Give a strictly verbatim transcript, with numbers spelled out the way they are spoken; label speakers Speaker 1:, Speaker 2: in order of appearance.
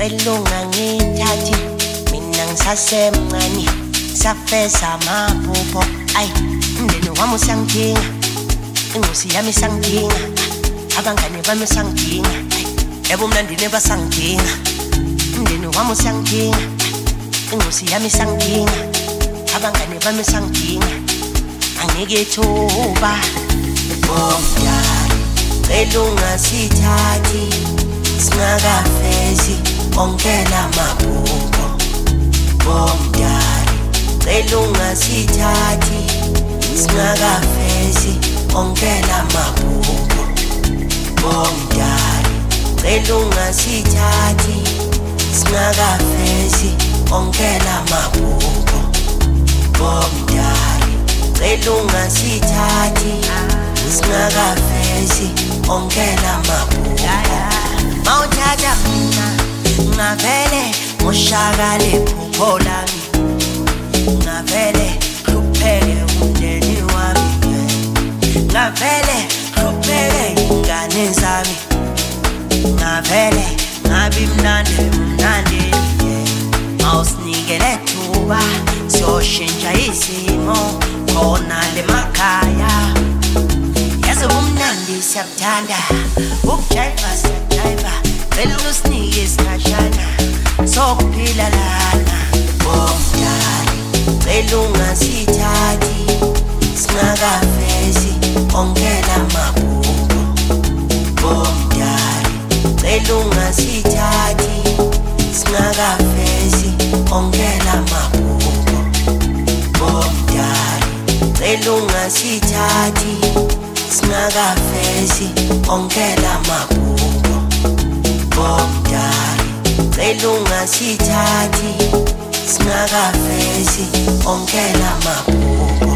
Speaker 1: ngicela ungangithathi mina ngisasemncane safeza amaphupho ay umndeni wami usangidinga ingosi yami isangidinga abangane bami sangidinga yebo mlandini basangidinga umndeni wami usangidinga ingosi yami isangidinga abangane bami sangidinga angeke thuba bomdali cela ungasithathi singakafezi ongela maphupho bomdali cela ungasithathi singakafezi ongela maphupho bomdali cela ungasithathi singakafezi ongela maphupho bomdali cela ungasithathi singakafezi ongela maphupho mawuthatha mina ngavele ngoshakale phupho lami ngavele hlupheke umndeni wami ngavele hlupheke ingane zami ngavele ngabi mnandi mnandi awusinikele thuba siyoshintsha izimo khona lemakhaya yazi umnandi siyakuthanda ukujayiva siyakujayiva cela usinike isikhashana sokuphila lana bomdali cela ungasithathi singakafezi ongela maphupho bomdali cela ungasithathi singakafezi ongela maphupho bomdali cela ungasithathi singakafezi ongela maphupho bomdali cela ungasithathi singakafezi ongela maphupho